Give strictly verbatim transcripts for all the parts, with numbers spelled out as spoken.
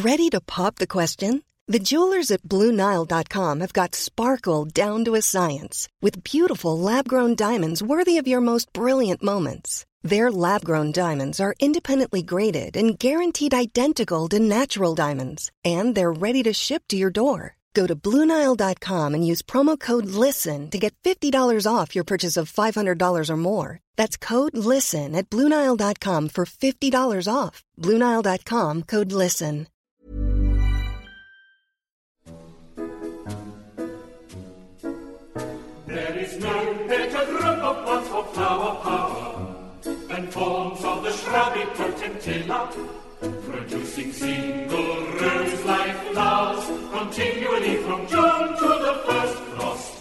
Ready to pop the question? The jewelers at Blue Nile dot com have got sparkle down to a science with beautiful lab-grown diamonds worthy of your most brilliant moments. Their lab-grown diamonds are independently graded and guaranteed identical to natural diamonds, and they're ready to ship to your door. Go to Blue Nile dot com and use promo code LISTEN to get fifty dollars off your purchase of five hundred dollars or more. That's code LISTEN at Blue Nile dot com for fifty dollars off. Blue Nile dot com, code LISTEN. There is no better group of plants for flower power than forms of the shrubby potentilla, producing single rose-like flowers continually from June to the first frost.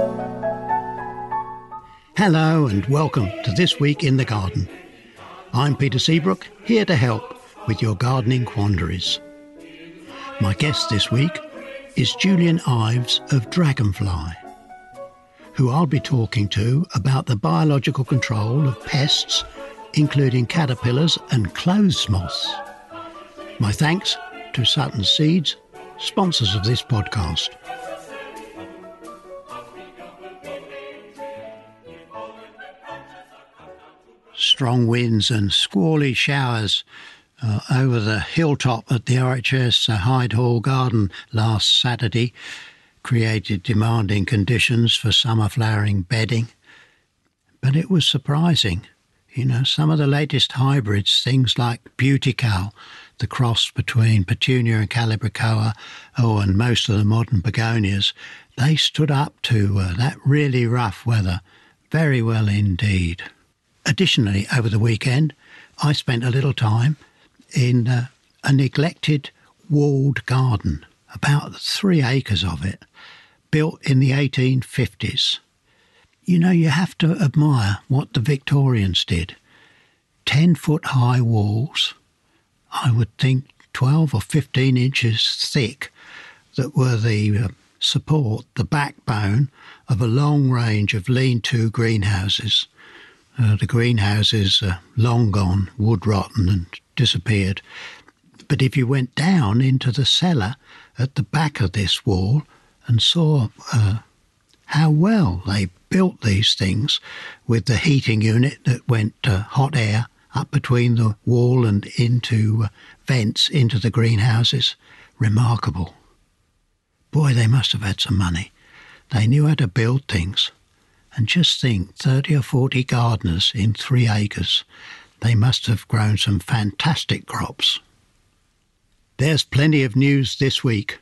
Hello and welcome to This Week in the Garden. I'm Peter Seabrook, here to help with your gardening quandaries. My guest this week is Julian Ives of Dragonfly, who I'll be talking to about the biological control of pests, including caterpillars and clothes moths. My thanks to Sutton Seeds, sponsors of this podcast. Strong winds and squally showers uh, over the hilltop at the R H S Hyde Hall Garden last Saturday created demanding conditions for summer flowering bedding. But it was surprising. You know, some of the latest hybrids, things like Beauty Cal, the cross between Petunia and Calibrachoa, oh, and most of the modern begonias, they stood up to uh, that really rough weather very well indeed. Additionally, over the weekend, I spent a little time in uh, a neglected walled garden, about three acres of it, built in the eighteen fifties. You know, you have to admire what the Victorians did. Ten-foot-high walls, I would think twelve or fifteen inches thick, that were the uh, support, the backbone of a long range of lean-to greenhouses. Uh, the greenhouses are long gone, wood-rotten and disappeared. But if you went down into the cellar at the back of this wall and saw uh, how well they built these things with the heating unit that went uh, hot air up between the wall and into uh, vents into the greenhouses, remarkable. Boy, they must have had some money. They knew how to build things. And just think, thirty or forty gardeners in three acres. They must have grown some fantastic crops. There's plenty of news this week.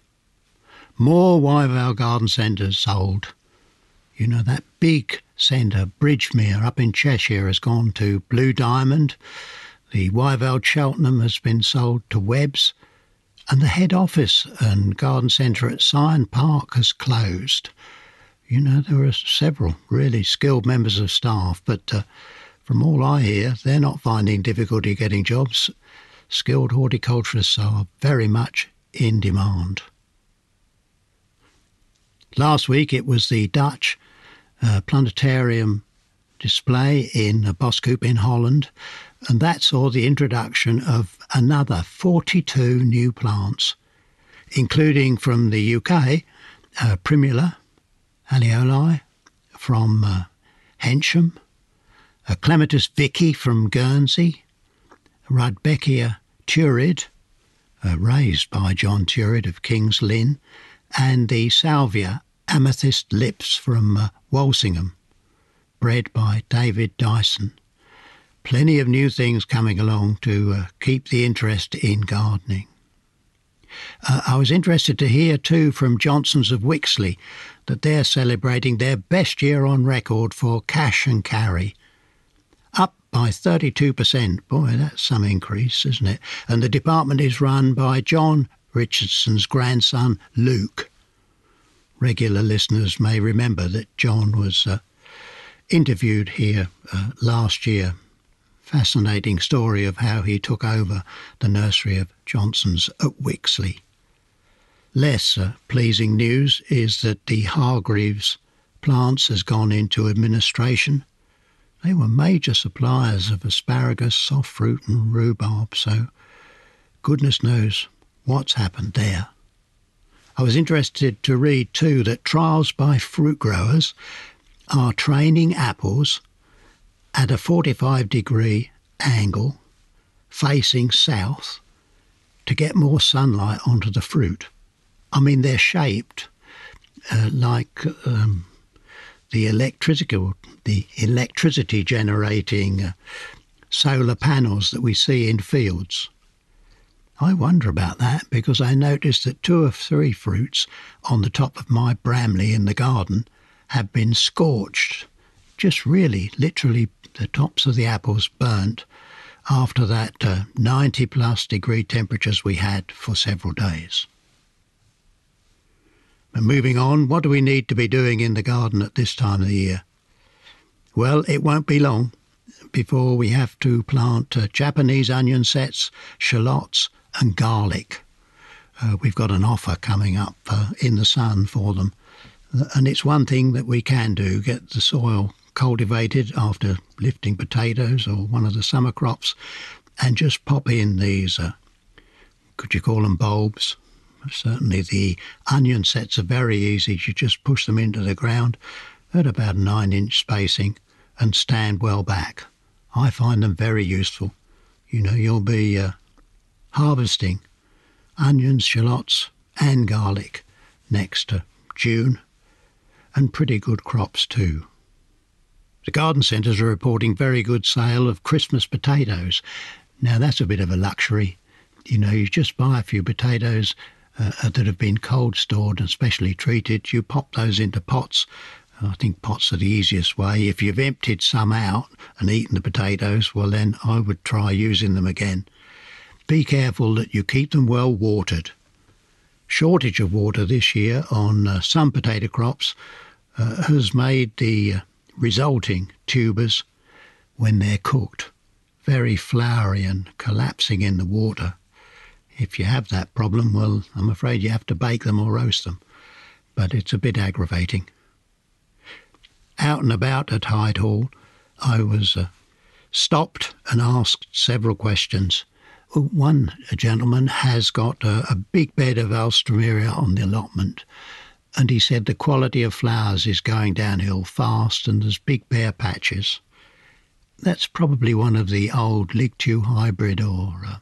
More Wyvale Garden Centres sold. You know, that big centre, Bridgemere, up in Cheshire, has gone to Blue Diamond. The Wyvale Cheltenham has been sold to Webbs. And the head office and garden centre at Syon Park has closed. You know, there are several really skilled members of staff, but uh, from all I hear, they're not finding difficulty getting jobs. Skilled horticulturists are very much in demand. Last week it was the Dutch uh, planetarium display in uh, Boskoop in Holland, and that saw the introduction of another forty-two new plants, including from the U K, uh, Primula Allioli from uh, Hensham, a Clematis Vicky from Guernsey, Rudbeckia Turid, uh, raised by John Turid of King's Lynn, and the Salvia Amethyst Lips from uh, Walsingham, bred by David Dyson. Plenty of new things coming along to uh, keep the interest in gardening. Uh, I was interested to hear too from Johnson's of Wixley that they're celebrating their best year on record for cash and carry. Up by thirty-two percent. Boy, that's some increase, isn't it? And the department is run by John Richardson's grandson, Luke. Regular listeners may remember that John was uh, interviewed here uh, last year. Fascinating story of how he took over the nursery of Johnson's at Wixley. Less uh, pleasing news is that the Hargreaves plants has gone into administration. They were major suppliers of asparagus, soft fruit and rhubarb, so goodness knows what's happened there. I was interested to read too that trials by fruit growers are training apples at a forty-five degree angle facing south to get more sunlight onto the fruit. I mean, they're shaped uh, like um, the electricity, the electricity generating uh, solar panels that we see in fields. I wonder about that because I noticed that two or three fruits on the top of my Bramley in the garden have been scorched, just really, literally the tops of the apples burnt after that uh, ninety plus degree temperatures we had for several days. But moving on, what do we need to be doing in the garden at this time of the year? Well, it won't be long before we have to plant uh, Japanese onion sets, shallots and garlic. Uh, we've got an offer coming up uh, in the sun for them. And it's one thing that we can do, get the soil cultivated after lifting potatoes or one of the summer crops and just pop in these, uh, could you call them bulbs? Certainly the onion sets are very easy. You just push them into the ground at about nine inch spacing and stand well back. I find them very useful. You know, you'll be uh, harvesting onions, shallots and garlic next to June, and pretty good crops too. The garden centres are reporting very good sale of Christmas potatoes. Now that's a bit of a luxury. You know, you just buy a few potatoes uh, that have been cold stored and specially treated. You pop those into pots. I think pots are the easiest way. If you've emptied some out and eaten the potatoes, well then I would try using them again. Be careful that you keep them well watered. Shortage of water this year on uh, some potato crops uh, has made the uh, resulting tubers, when they're cooked, very floury and collapsing in the water. If you have that problem, well, I'm afraid you have to bake them or roast them, but it's a bit aggravating. Out and about at Hyde Hall, I was uh, stopped and asked several questions. One gentleman has got a, a big bed of Alstroemeria on the allotment, and he said the quality of flowers is going downhill fast and there's big bare patches. That's probably one of the old Ligtu hybrid or uh,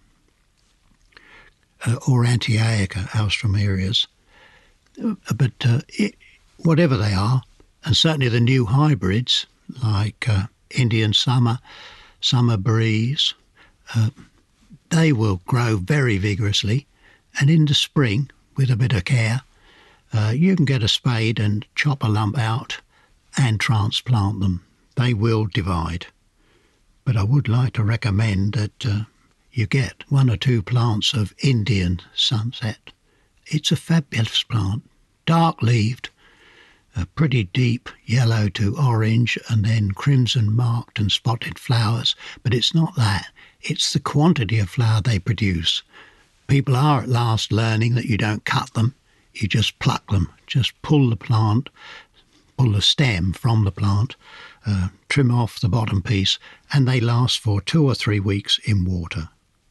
uh, or Antiochica Alstroemerias. Uh, but uh, it, whatever they are, and certainly the new hybrids like uh, Indian Summer, Summer Breeze, uh, they will grow very vigorously, and in the spring, with a bit of care, uh, you can get a spade and chop a lump out and transplant them. They will divide. But I would like to recommend that uh, you get one or two plants of Indian Sunset. It's a fabulous plant, dark-leaved, uh, pretty deep yellow to orange and then crimson marked and spotted flowers. But it's not that. It's the quantity of flower they produce. People are at last learning that you don't cut them, you just pluck them, just pull the plant, pull the stem from the plant, uh, trim off the bottom piece, and they last for two or three weeks in water.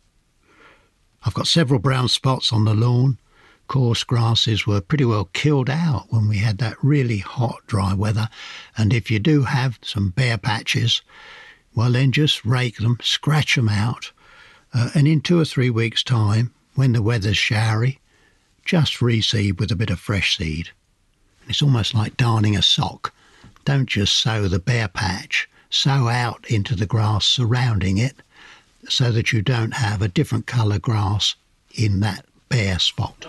I've got several brown spots on the lawn. Coarse grasses were pretty well killed out when we had that really hot, dry weather, and if you do have some bare patches, well then just rake them, scratch them out, uh, and in two or three weeks' time, when the weather's showery, just reseed with a bit of fresh seed. It's almost like darning a sock. Don't just sow the bare patch, sow out into the grass surrounding it so that you don't have a different colour grass in that bare spot.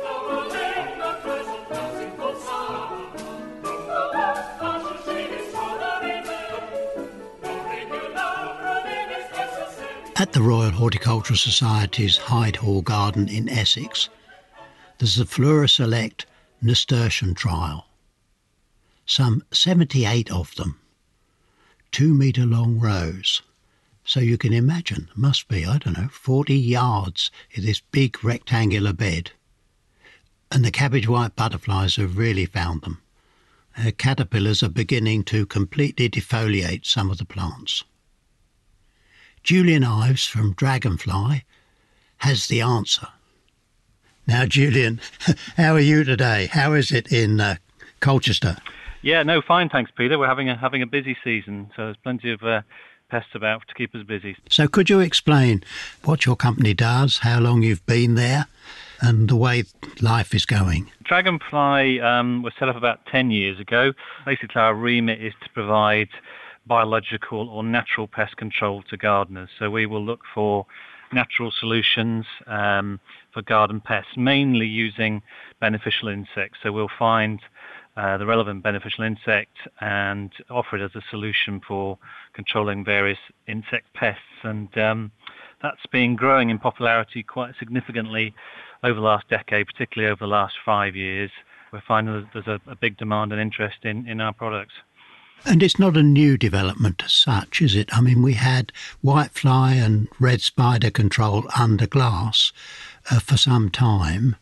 At the Royal Horticultural Society's Hyde Hall Garden in Essex, there's the Flora Select nasturtium trial. Some seventy-eight of them, two metre long rows. So you can imagine, must be, I don't know, forty yards in this big rectangular bed. And the cabbage white butterflies have really found them. Uh, caterpillars are beginning to completely defoliate some of the plants. Julian Ives from Dragonfly has the answer. Now, Julian, how are you today? How is it in uh, Colchester? Yeah, no, fine, thanks, Peter. We're having a having a busy season, so there's plenty of uh, pests about to keep us busy. So could you explain what your company does, how long you've been there, and the way life is going? Dragonfly um, was set up about ten years ago. Basically, our remit is to provide biological or natural pest control to gardeners. So we will look for natural solutions um, for garden pests, mainly using beneficial insects. So we'll find uh, the relevant beneficial insect and offer it as a solution for controlling various insect pests. And um, that's been growing in popularity quite significantly over the last decade, particularly over the last five years. We're finding that there's a, a big demand and interest in, in our products. And it's not a new development as such, is it? I mean, we had whitefly and red spider control under glass uh, for some time.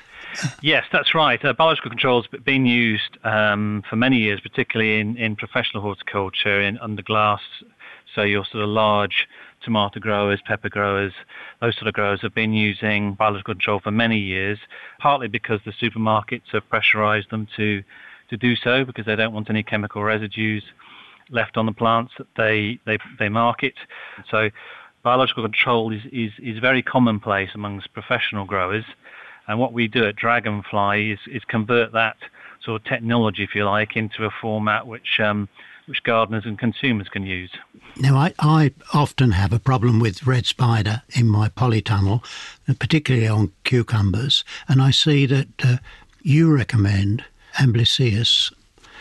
Yes, that's right. Uh, biological control has been used um, for many years, particularly in, in professional horticulture, in under glass. So your sort of large tomato growers, pepper growers, those sort of growers have been using biological control for many years, partly because the supermarkets have pressurized them to to do so because they don't want any chemical residues left on the plants that they, they, they market. So biological control is, is, is very commonplace amongst professional growers. And what we do at Dragonfly is, is convert that sort of technology, if you like, into a format which um, which gardeners and consumers can use. Now, I, I often have a problem with red spider in my polytunnel, particularly on cucumbers, and I see that uh, you recommend Amblyseius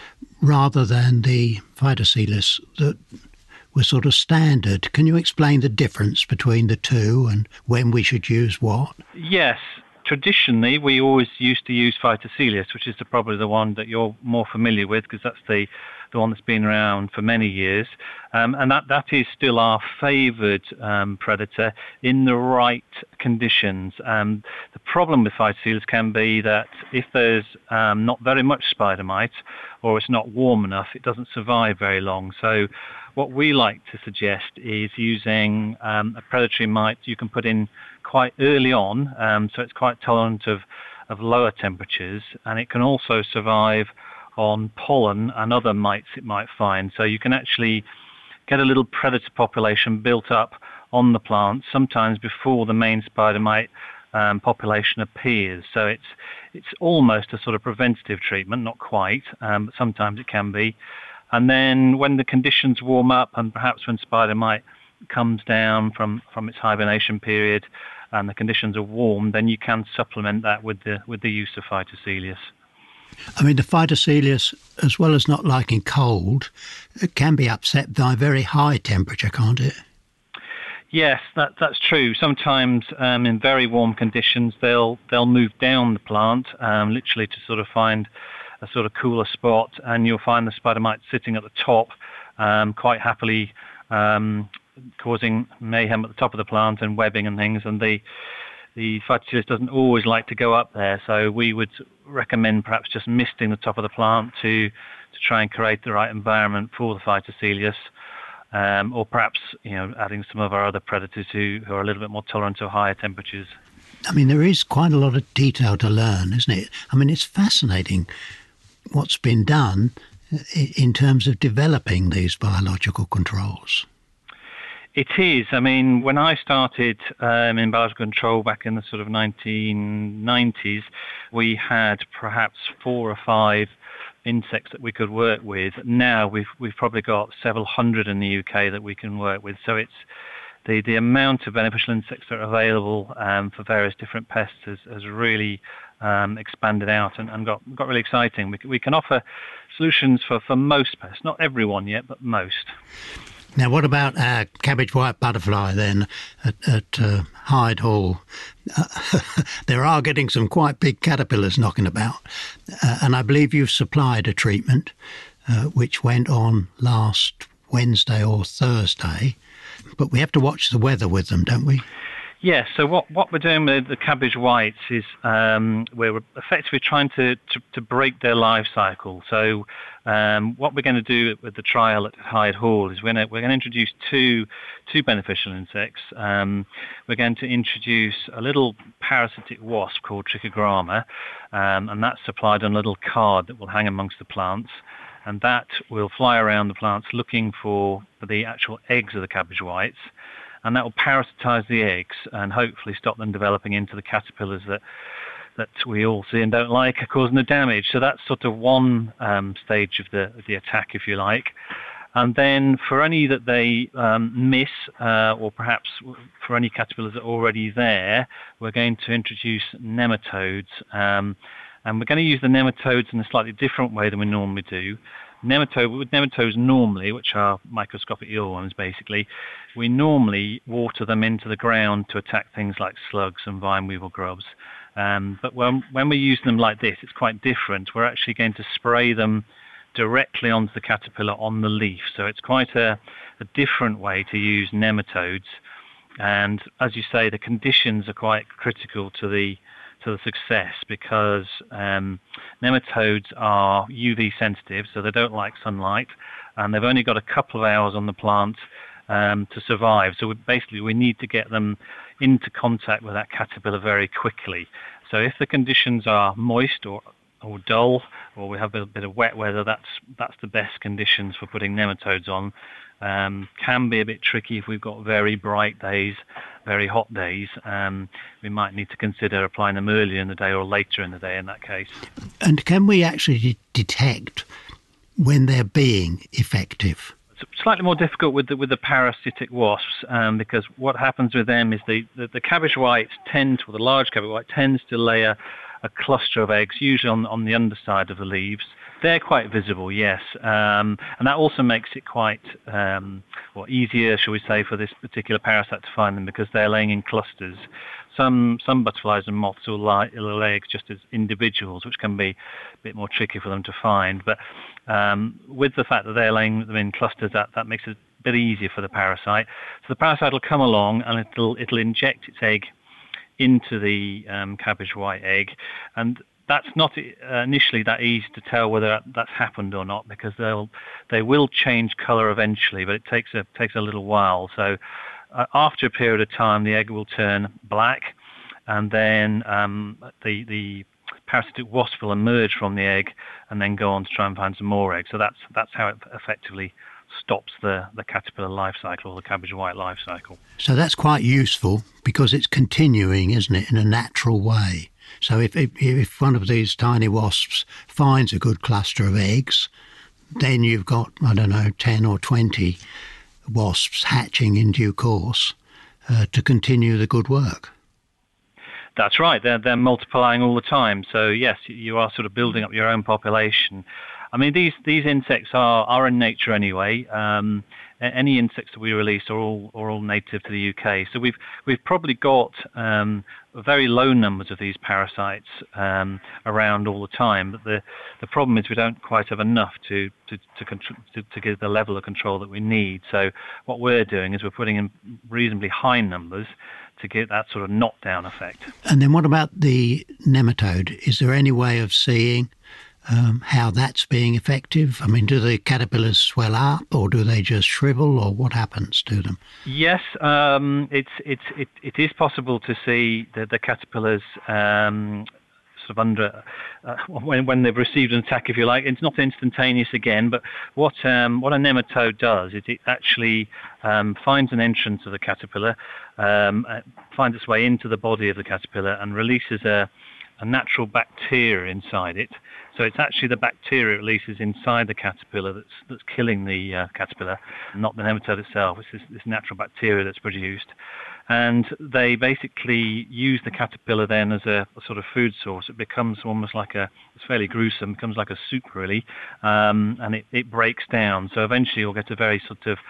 rather than the Phytoseilis that were sort of standard. Can you explain the difference between the two and when we should use what? Yes. Traditionally, we always used to use Phytoseilis, which is the, probably the one that you're more familiar with because that's the, the one that's been around for many years. Um, and that, that is still our favoured um, predator in the right conditions. Um, the problem with Phytoseilis can be that if there's um, not very much spider mite or it's not warm enough, it doesn't survive very long. So what we like to suggest is using um, a predatory mite you can put in quite early on, um, so it's quite tolerant of, of lower temperatures, and it can also survive on pollen and other mites it might find. So you can actually get a little predator population built up on the plant, sometimes before the main spider mite um, population appears. So it's it's almost a sort of preventative treatment, not quite, um, but sometimes it can be. And then when the conditions warm up and perhaps when spider mite comes down from, from its hibernation period and the conditions are warm, then you can supplement that with the with the use of Phytoseilis. I mean, the Phytoseilis, as well as not liking cold, it can be upset by very high temperature, can't it? Yes, that, that's true. Sometimes um, in very warm conditions, they'll they'll move down the plant, um, literally to sort of find a sort of cooler spot, and you'll find the spider mite sitting at the top, um, quite happily, um, causing mayhem at the top of the plant and webbing and things. And the the Phytoseilis doesn't always like to go up there, so we would recommend perhaps just misting the top of the plant to to try and create the right environment for the Phytoseilis. Um, or perhaps, you know, adding some of our other predators who, who are a little bit more tolerant to higher temperatures. I mean, there is quite a lot of detail to learn, isn't it? I mean, it's fascinating what's been done in terms of developing these biological controls. It is. I mean, when I started um, in biological control back in the sort of nineteen nineties, we had perhaps four or five insects that we could work with. Now we've we've probably got several hundred in the U K that we can work with. So it's the the amount of beneficial insects that are available um, for various different pests has, has really um, expanded out and, and got got really exciting. We we can offer solutions for, for most pests, not everyone yet, but most. Now, what about our cabbage white butterfly then at, at uh, Hyde Hall? Uh, there are getting some quite big caterpillars knocking about, uh, and I believe you've supplied a treatment uh, which went on last Wednesday or Thursday, but we have to watch the weather with them, don't we? Yes, so what, what we're doing with the cabbage whites is um, we're effectively trying to, to, to break their life cycle. So um, what we're going to do with the trial at Hyde Hall is we're going to, we're going to introduce two, two beneficial insects. Um, we're going to introduce a little parasitic wasp called Trichogramma, um, and that's supplied on a little card that will hang amongst the plants. And that will fly around the plants looking for, for the actual eggs of the cabbage whites. And that will parasitize the eggs and hopefully stop them developing into the caterpillars that that we all see and don't like, causing the damage. So that's sort of one um, stage of the of the attack, if you like. And then for any that they um, miss, uh, or perhaps for any caterpillars that are already there, we're going to introduce nematodes. Um, and we're going to use the nematodes in a slightly different way than we normally do. Nematode, with nematodes normally, which are microscopic earworms basically, we normally water them into the ground to attack things like slugs and vine weevil grubs. Um, but when, when we use them like this, it's quite different. We're actually going to spray them directly onto the caterpillar on the leaf. So it's quite a, a different way to use nematodes. And as you say, the conditions are quite critical to the to the success, because um, nematodes are U V sensitive, so they don't like sunlight, and they've only got a couple of hours on the plant um, to survive. So we, basically we need to get them into contact with that caterpillar very quickly. So if the conditions are moist or or dull, or we have a bit of wet weather, that's that's the best conditions for putting nematodes on. Um, can be a bit tricky if we've got very bright days, very hot days. Um, we might need to consider applying them earlier in the day or later in the day in that case. And can we actually de- detect when they're being effective? It's slightly more difficult with the, with the parasitic wasps, um, because what happens with them is the, the, the cabbage whites tend to, or the large cabbage white tends to lay a, a cluster of eggs, usually on, on the underside of the leaves. They're quite visible, yes, um, and that also makes it quite um, or easier, shall we say, for this particular parasite to find them, because they're laying in clusters. Some some butterflies and moths will lay, will lay eggs just as individuals, which can be a bit more tricky for them to find. But um, with the fact that they're laying them in clusters, that, that makes it a bit easier for the parasite. So the parasite will come along and it'll it'll inject its egg into the um, cabbage white egg, and that's not uh, initially that easy to tell whether that's happened or not, because they'll they will change colour eventually, but it takes a takes a little while. So uh, after a period of time, the egg will turn black, and then um, the the parasitic wasp will emerge from the egg and then go on to try and find some more eggs. So that's that's how it effectively stops the, the caterpillar life cycle, or the cabbage white life cycle. So that's quite useful, because it's continuing, isn't it, in a natural way. So if, if if one of these tiny wasps finds a good cluster of eggs, then you've got, I don't know, ten or twenty wasps hatching in due course uh, to continue the good work. That's right. They're, they're multiplying all the time. So yes, you are sort of building up your own population. I mean, these, these insects are, are in nature anyway. Um, any insects that we release are all are all native to the U K. So we've we've probably got um, very low numbers of these parasites um, around all the time. But the, the problem is we don't quite have enough to to to, contr- to to give the level of control that we need. So what we're doing is we're putting in reasonably high numbers to get that sort of knockdown effect. And then what about the nematode? Is there any way of seeing Um, how that's being effective? I mean, do the caterpillars swell up, or do they just shrivel, or what happens to them? Yes, um, it's it's it, it is possible to see the, the caterpillars um, sort of under uh, when when they've received an attack, if you like. It's not instantaneous again, but what um, what a nematode does is it actually um, finds an entrance of the caterpillar, um, finds its way into the body of the caterpillar, and releases a a natural bacteria inside it. So it's actually the bacteria it releases inside the caterpillar that's that's killing the uh, caterpillar, not the nematode itself. It's this, this natural bacteria that's produced. And they basically use the caterpillar then as a, a sort of food source. It becomes almost like a, it's fairly gruesome, becomes like a soup really, um, and it, it breaks down. So eventually you'll get a very sort of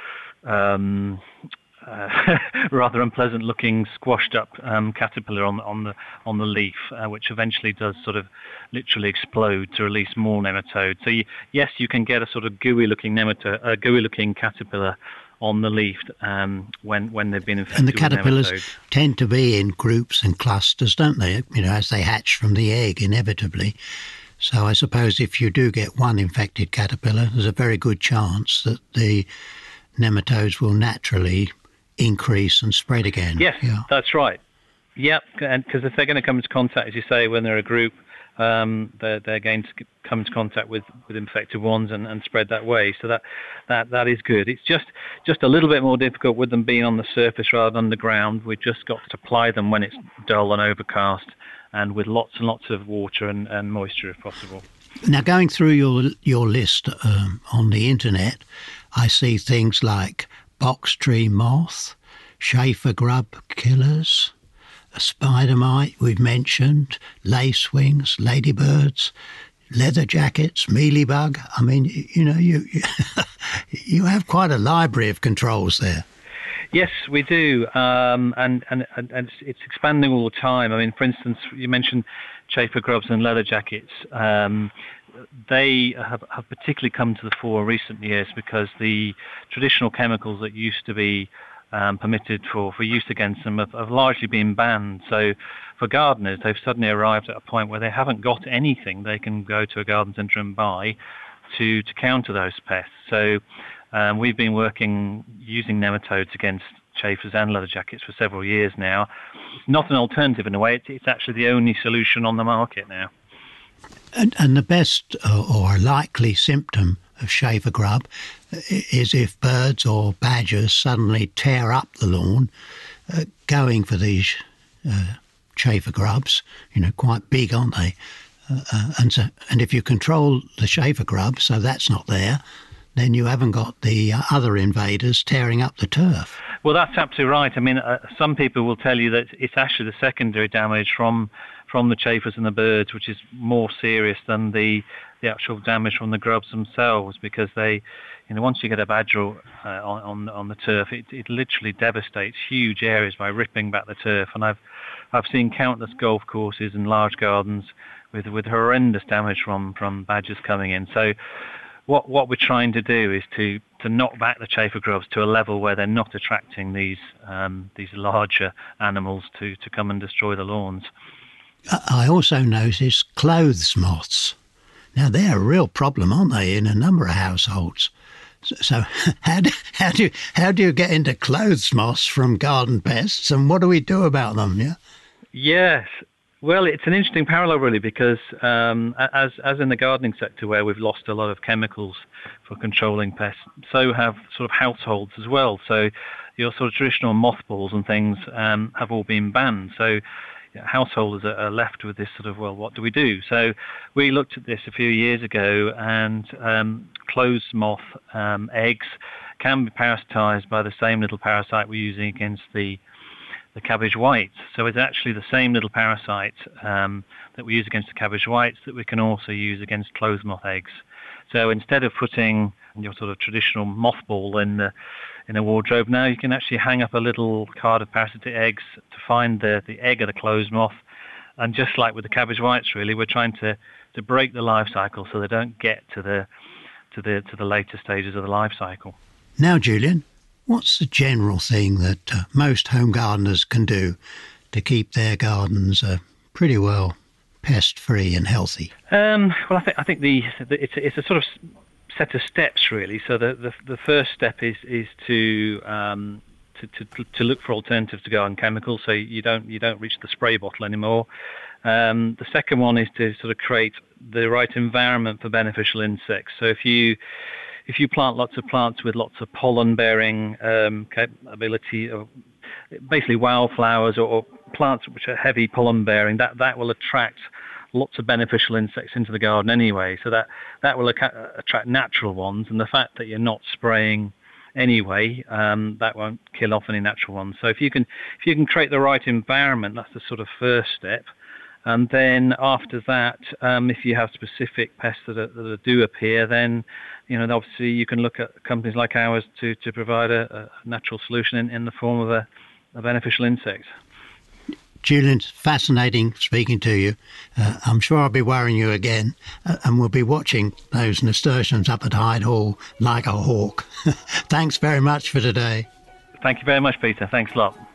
um, Uh, rather unpleasant-looking, squashed-up um, caterpillar on on the on the leaf, uh, which eventually does sort of literally explode to release more nematodes. So you, yes, you can get a sort of gooey-looking nematode, a gooey-looking caterpillar on the leaf um, when when they've been infected. And the with caterpillars nematodes. tend to be in groups and clusters, don't they? You know, as they hatch from the egg, inevitably. So I suppose if you do get one infected caterpillar, there's a very good chance that the nematodes will naturally increase and spread again. Yes, yeah. That's right. Yep, and because if they're going to come into contact, as you say, when they're a group, um, they're, they're going to come into contact with, with infected ones and, and spread that way. So that, that that is good. It's just just a little bit more difficult with them being on the surface rather than underground. We've just got to apply them when it's dull and overcast, and with lots and lots of water and, and moisture if possible. Now, going through your your list um, on the internet, I see things like box tree moth, chafer grub killers, spider mite we've mentioned, lacewings, ladybirds, leather jackets, mealybug. I mean, you know, you you, you have quite a library of controls there. Yes, we do, um, and, and, and it's, it's expanding all the time. I mean, for instance, you mentioned chafer grubs and leather jackets. Um, they have, have particularly come to the fore in recent years because the traditional chemicals that used to be um, permitted for, for use against them have, have largely been banned. So for gardeners, they've suddenly arrived at a point where they haven't got anything they can go to a garden centre and buy to, to counter those pests. So Um, we've been working using nematodes against chafers and leather jackets for several years now. It's not an alternative in a way. It's, it's actually the only solution on the market now. And, and the best uh, or likely symptom of chafer grub is if birds or badgers suddenly tear up the lawn, uh, going for these uh, chafer grubs. You know, quite big, aren't they? Uh, uh, and so, and if you control the chafer grub, so that's not there, then you haven't got the uh, other invaders tearing up the turf. Well, that's absolutely right. I mean, uh, some people will tell you that it's actually the secondary damage from from the chafers and the birds, which is more serious than the the actual damage from the grubs themselves, because they, you know, once you get a badger uh, on, on on the turf, it, it literally devastates huge areas by ripping back the turf. And I've I've seen countless golf courses and large gardens with with horrendous damage from from badgers coming in. So What what we're trying to do is to, to knock back the chafer grubs to a level where they're not attracting these um, these larger animals to, to come and destroy the lawns. I also noticed clothes moths. Now they're a real problem, aren't they, in a number of households? So, so how do how do how do you get into clothes moths from garden pests, and what do we do about them? Yeah. Yes. Well, it's an interesting parallel, really, because um, as as in the gardening sector, where we've lost a lot of chemicals for controlling pests, so have sort of households as well. So your sort of traditional mothballs and things um, have all been banned. So you know, householders are, are left with this sort of, well, what do we do? So we looked at this a few years ago, and um, clothes moth um, eggs can be parasitized by the same little parasite we're using against the the cabbage whites. So it's actually the same little parasite um, that we use against the cabbage whites that we can also use against clothes moth eggs. So instead of putting your sort of traditional mothball in the in a wardrobe, now you can actually hang up a little card of parasitic eggs to find the, the egg of the clothes moth. And just like with the cabbage whites, really, we're trying to, to break the life cycle so they don't get to the to the to the later stages of the life cycle. Now, Julian, what's the general thing that uh, most home gardeners can do to keep their gardens uh, pretty well pest-free and healthy? Um, well, I think I think the, the it's it's a sort of set of steps, really. So the the, the first step is is to um, to, to to look for alternatives to garden chemicals, so you don't you don't reach the spray bottle anymore. Um, the second one is to sort of create the right environment for beneficial insects. So if you if you plant lots of plants with lots of pollen-bearing um, capability, or basically wildflowers or, or plants which are heavy pollen-bearing, that that will attract lots of beneficial insects into the garden anyway. So that that will ac- attract natural ones, and the fact that you're not spraying anyway, um, that won't kill off any natural ones. So if you can if you can create the right environment, that's the sort of first step. And then after that, um, if you have specific pests that, are, that do appear, then you know obviously you can look at companies like ours to, to provide a, a natural solution in, in the form of a, a beneficial insect. Julian, fascinating speaking to you. Uh, I'm sure I'll be worrying you again, uh, and we'll be watching those nasturtiums up at Hyde Hall like a hawk. Thanks very much for today. Thank you very much, Peter. Thanks a lot.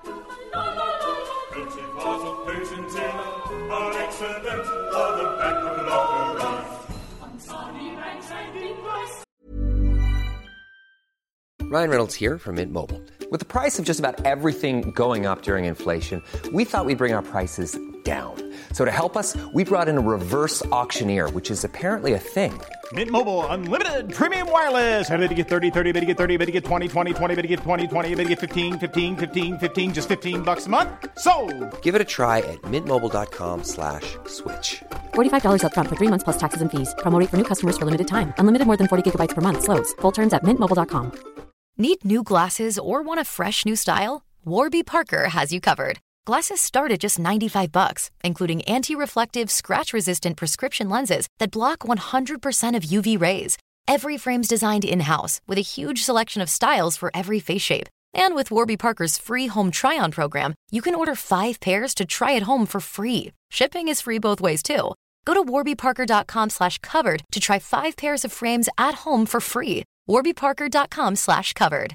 Ryan Reynolds here from Mint Mobile. With the price of just about everything going up during inflation, we thought we'd bring our prices down. So to help us, we brought in a reverse auctioneer, which is apparently a thing. Mint Mobile Unlimited Premium Wireless. How to get thirty, thirty, how to get thirty, how to get twenty, twenty, twenty, how to get twenty, twenty, how to get fifteen, fifteen, fifteen, fifteen, just fifteen bucks a month? Sold! Give it a try at mintmobile.com slash switch. forty-five dollars up front for three months plus taxes and fees. Promo rate for new customers for limited time. Unlimited more than forty gigabytes per month. Slows full terms at mint mobile dot com. Need new glasses or want a fresh new style? Warby Parker has you covered. Glasses start at just ninety-five bucks, including anti-reflective, scratch-resistant prescription lenses that block one hundred percent of U V rays. Every frame's designed in-house with a huge selection of styles for every face shape. And with Warby Parker's free home try-on program, you can order five pairs to try at home for free. Shipping is free both ways, too. Go to warbyparker.com slash covered to try five pairs of frames at home for free. warbyparker.com slash covered.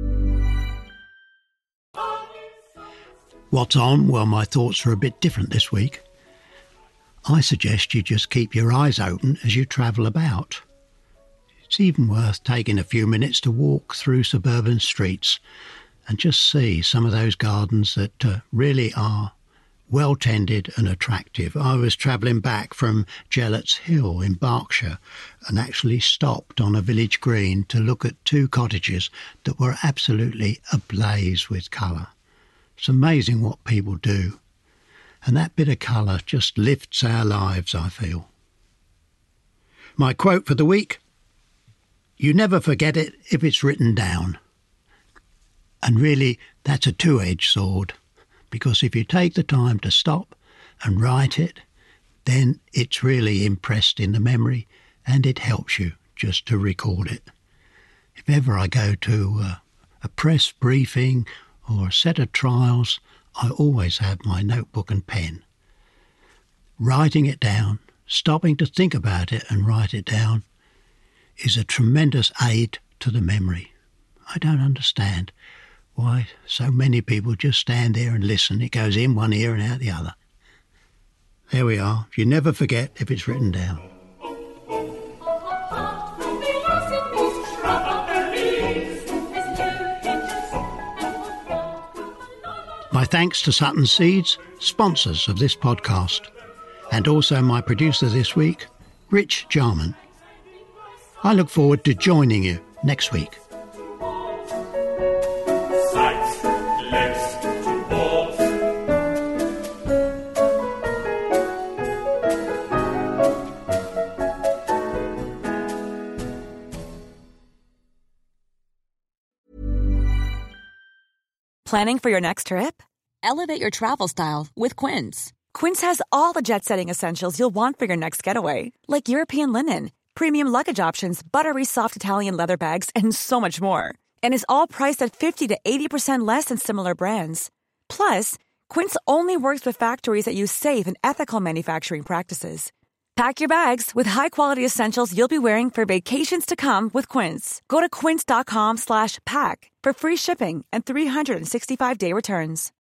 What's on? Well, my thoughts are a bit different this week. I suggest you just keep your eyes open as you travel about. It's even worth taking a few minutes to walk through suburban streets and just see some of those gardens that uh, really are well tended and attractive. I was travelling back from Gellert's Hill in Berkshire and actually stopped on a village green to look at two cottages that were absolutely ablaze with colour. It's amazing what people do, and that bit of colour just lifts our lives, I feel. My quote for the week: you never forget it if it's written down. And really, that's a two-edged sword. Because if you take the time to stop and write it, then it's really impressed in the memory and it helps you just to record it. If ever I go to uh, a press briefing or a set of trials, I always have my notebook and pen. Writing it down, stopping to think about it and write it down, is a tremendous aid to the memory. I don't understand why so many people just stand there and listen. It goes in one ear and out the other. There we are. You never forget if it's written down. My thanks to Sutton Seeds, sponsors of this podcast, and also my producer this week, Rich Jarman. I look forward to joining you next week. Planning for your next trip? Elevate your travel style with Quince. Quince has all the jet-setting essentials you'll want for your next getaway, like European linen, premium luggage options, buttery soft Italian leather bags, and so much more. And is all priced at fifty to eighty percent less than similar brands. Plus, Quince only works with factories that use safe and ethical manufacturing practices. Pack your bags with high-quality essentials you'll be wearing for vacations to come with Quince. Go to quince.com slash pack for free shipping and three sixty-five day returns.